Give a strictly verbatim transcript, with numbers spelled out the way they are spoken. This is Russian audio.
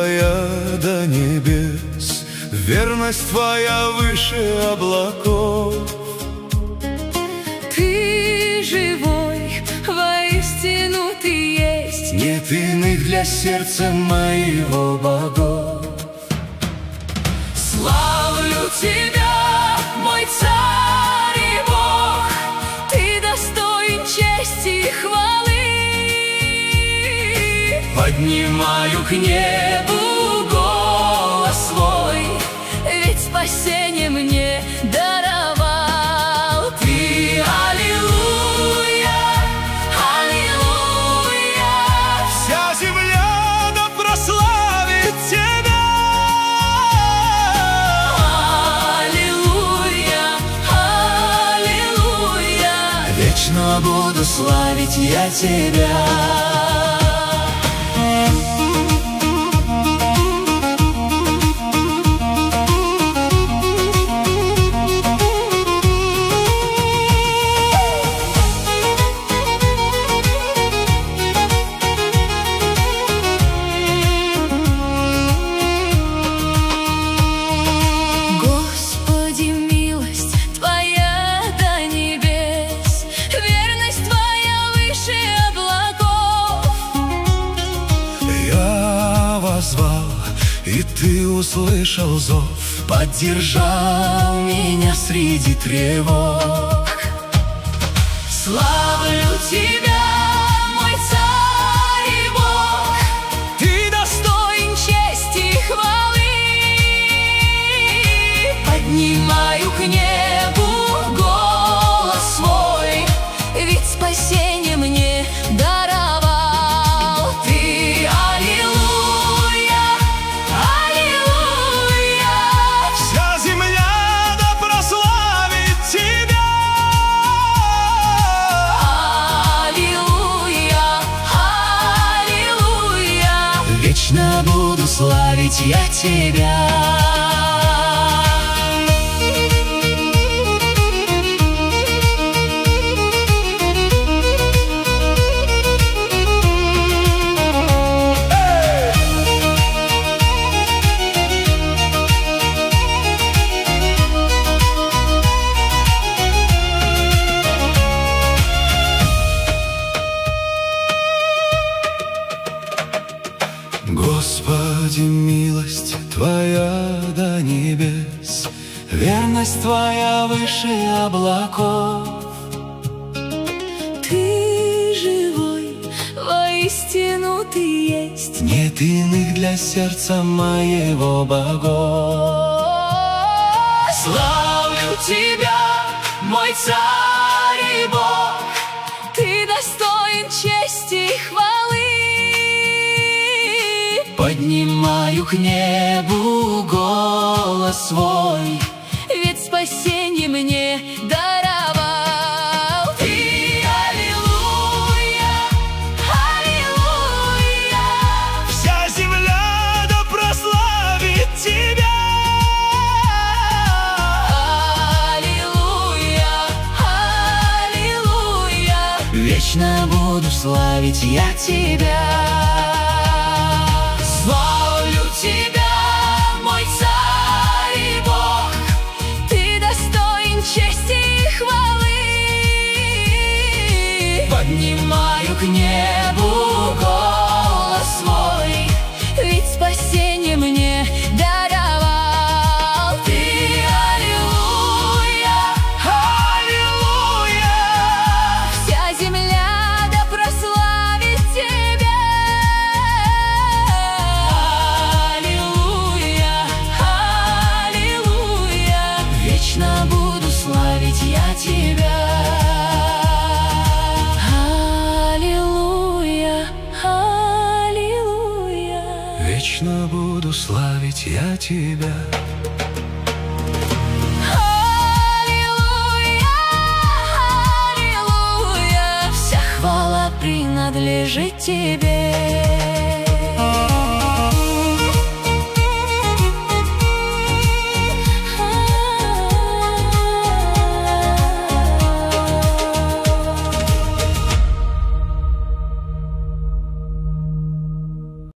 Твоя до небес, верность Твоя выше облаков. Ты живой, воистину Ты есть, нет иных для сердца моего богов. Славлю Тебя, мой Царь и Бог, Ты достоин чести и хвалы. Поднимаю к небу голос свой, ведь спасение мне даровал Ты. Аллилуйя, аллилуйя, вся земля да прославит Тебя. Аллилуйя, аллилуйя, Вечно буду славить я Тебя. И Ты услышал зов, поддержал меня среди тревог. Славлю Тебя, мой Царь и Бог, Ты достоин чести и хвалы. Поднимаю к небу голос свой, ведь спасение мне даровал Ты. Аллилуйя, аллилуйя, вся земля да прославит Тебя. Аллилуйя, аллилуйя, Вечно буду славить я Тебя. Господи, милость Твоя до небес, верность Твоя выше облаков. Ты живой, воистину Ты есть, нет иных для сердца моего богов. Славлю Тебя, мой Царь и Бог, Ты достоин чести и хвалы. Поднимаю к небу голос свой, ведь спасение мне даровал Ты. Аллилуйя, аллилуйя, вся земля да прославит Тебя. Аллилуйя, аллилуйя, Вечно буду славить я Тебя. Славлю Тебя, мой Царь и Бог, Ты достоин чести и хвалы. Поднимаю к небу голос свой, ведь спасение мне даровал Ты. Аллилуйя, аллилуйя, вся земля да прославит Тебя. Аллилуйя, аллилуйя, вечно буду славить я Тебя. аллилуйя, аллилуйя, Вечно буду славить я Тебя. аллилуйя, аллилуйя, вся хвала принадлежит Тебе.